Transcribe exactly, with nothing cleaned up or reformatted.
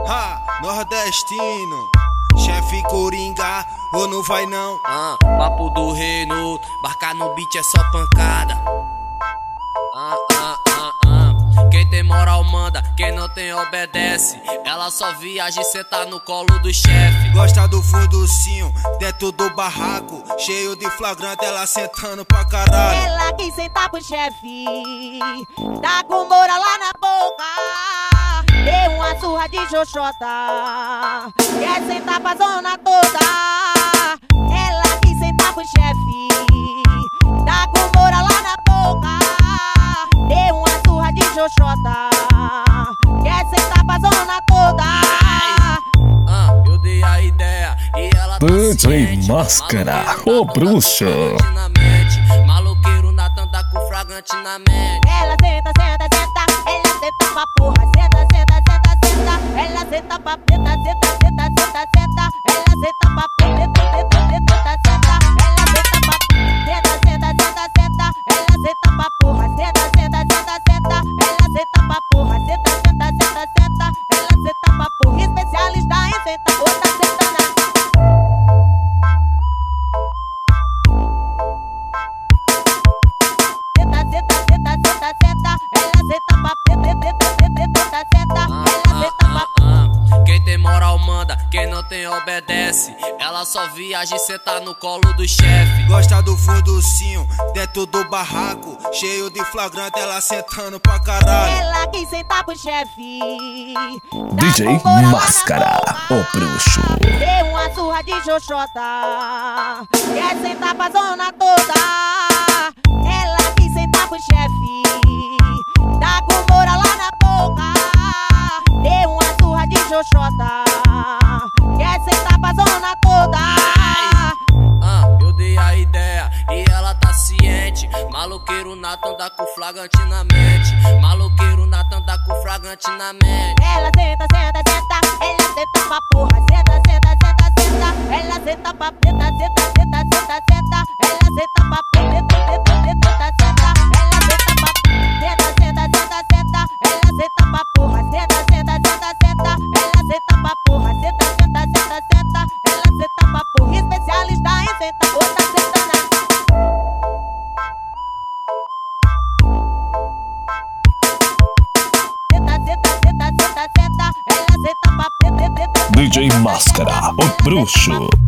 Ha, nordestino, chefe Coringa, ou não vai não? Ah, papo do reino, barca no beat é só pancada. Ah, ah, ah, ah. Quem tem moral manda, quem não tem obedece. Ela só viaja e senta no colo do chefe. Gosta do fundocinho, dentro do barraco, cheio de flagrante, ela sentando pra caralho. Ela quis sentar pro chefe, tá com moral lá na boca. Deu uma surra de xoxota, quer sentar pra zona toda. Ela quis sentar pro chefe, tá com moral lá na boca. Deu uma surra de xoxota, quer sentar pra zona toda. Ah, eu dei a ideia e ela tá D J ciente. Máscara, o bruxo. Maloqueiro Natan tá com flagrante na mente. Ela senta, senta, senta, ela senta pra porra, senta, senta, senta, senta. Ela senta pra preta, senta, senta, senta, senta. Ela senta pra preta, senta, senta, senta. Ela senta pra senta, senta, senta, senta. Ela senta pra porra, senta, senta, senta, senta. Ela senta pra porra, senta, senta, senta, senta. Ela senta pra porra, especialista em senta, outra senta na. Senta, senta, senta, senta, senta. Ela senta pra preta, senta, senta, senta, senta. Ela senta pra Quem tem moral manda, quem não tem obedece. Ela só viaja e senta no colo do chefe. Gosta do fundocinho, dentro do barraco, cheio de flagrante, ela sentando pra caralho. Ela quis sentar pro chefe, D J Máscara, o bruxo. deu uma surra de xoxota, quer sentar pra zona toda. Ela quis sentar pro chefe, tá com moral lá na boca. Deu uma surra de xoxota, quer sentar pra zona toda. Ah, eu dei a ideia e ela tá ciente. Maloqueiro Natan tá com flagrante na mente. Maloqueiro Natan tá com flagrante na mente. Ela senta, senta, senta, ela senta pra porra, senta, senta, senta, senta. Ela senta pra preta, senta, senta, senta, senta. Ela senta pra preta, senta, senta, senta, senta. Ela senta pra senta, senta, senta, senta. Ela senta pra porra, senta, senta, senta, senta. Ela senta pra porra, senta, senta, senta, senta. Ela senta pra porra, especialista em senta, outra senta na. Senta, senta, senta, senta, senta. Ela senta pra preta, senta, D J Máscara, o bruxo.